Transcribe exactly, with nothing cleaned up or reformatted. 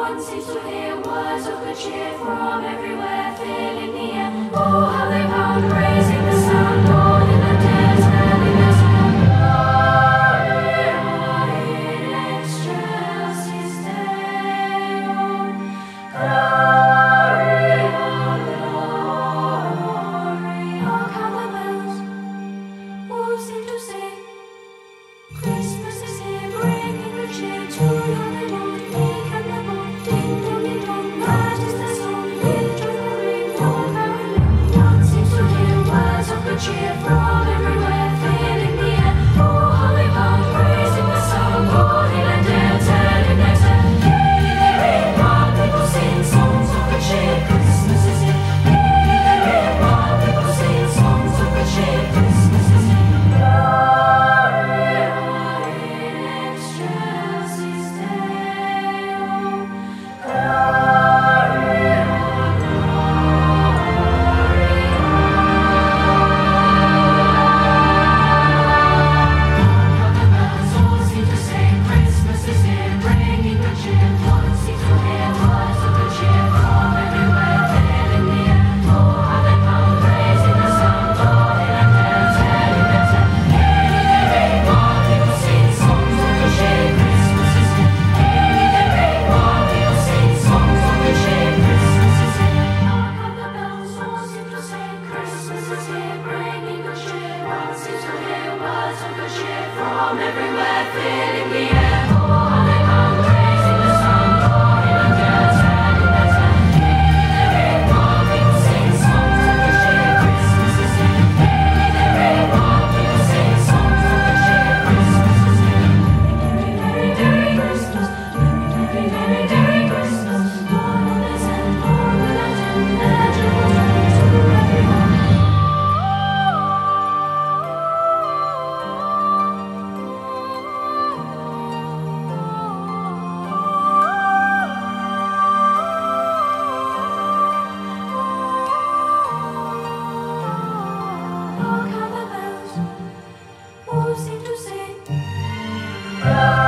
One seems to hear words of good cheer from everywhere, filling the air. Oh, how they pound, raising the sound, Lord in the dead, telling their song. Gloria in excelsis Deo. Gloria, gloria. Hark how the bells all seem to sing. Christmas is here, bringing good cheer to young and old, meek and the bold. Ding dong, ding dong, that is the song. With joyful ring, all caroling. One seems to hear words of good cheer from everywhere, filling the air. Oh, how they pound, praising the sound, Lord in and Dale, telling their tale. Gaily they ring, while people sing songs of good cheer. Christmas is here. Gaily they ring, while people sing songs of good cheer. Christmas is here. Gloria in excelsis Deo. Gloria, how the bells all seem to say, Christmas is here, bringing good cheer. One seems to hear words of good cheer from everywhere, filling the air. Oh, how they pound, raising the sound, Lord in and Dale, telling their tale. Gaily they ring, while people sing songs of good cheer. Christmas is here. Gaily they ring, while people sing songs of good cheer. Christmas is here. Hark how the bells all seem to say, Christmas is here, bringing good cheer. One seems to hear words of good cheer from everywhere, filling the air. Oh, how they pound, raising the sound, Lord in and Dale, telling their tale. Gaily they ring, while people sing songs of good cheer. Christmas is here. Gaily they ring, while people sing songs of good cheer. Christmas is here. Merry, merry, merry Christmas. Merry, merry, merry Christmas. Lord on this end, Lord on that end, let your voice ring to everyone. Hark how the bells all seem to sing.